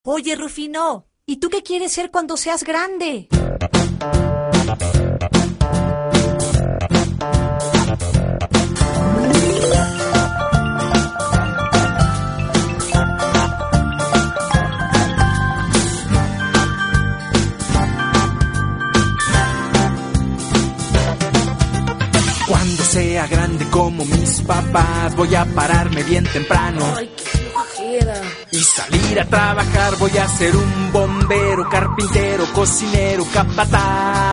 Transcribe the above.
Oye, Rufino, ¿y tú qué quieres ser cuando seas grande? Cuando sea grande como mis papás, voy a pararme bien temprano. Ay, qué flojera. Y salir a trabajar, voy a ser un bombero, carpintero, cocinero, capataz.